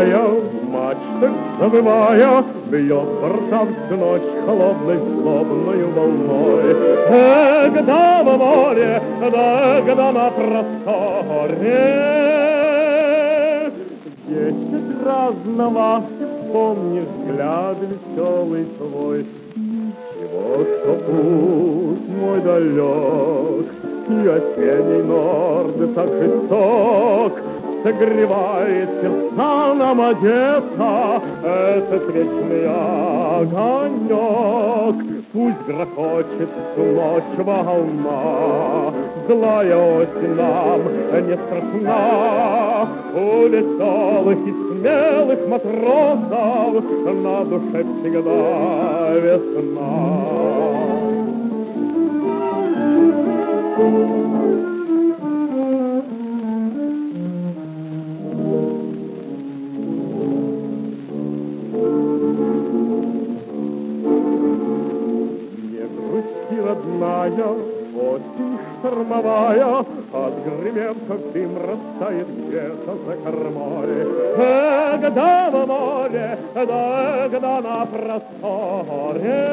Седая, мачта завывая, бьет борта всю ночь холодной, злобною волной. Когда в море, когда на просторе, 10 раз на вас помнишь взгляд веселый твой. Ничего, что путь мой далек, и осенний норд так жесток, согревает сердца нам Одесса, этот вечный огонек. Пусть грохочет всю ночь волна, злая осень нам не страшна. У веселых и смелых матросов на душе всегда весна. Родная, осень штормовая, отгремев, как дым, растает где-то за кормой. Когда в море, когда на просторе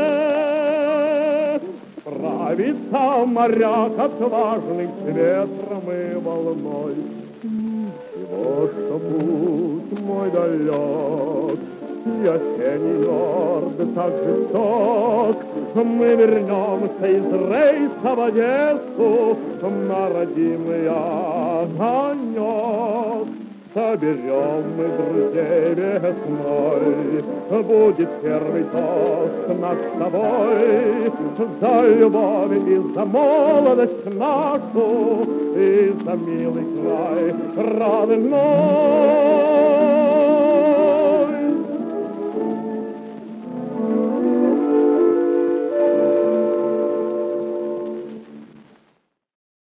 справится моряк отважный с ветром и волной. Ничего, что путь мой далек, и осенний норд так жесток, мы вернемся из рейса в Одессу на родимый огонек. Соберем мы друзей весной, будет первый тост наш с тобой за любовь и за молодость нашу, и за милый край родной.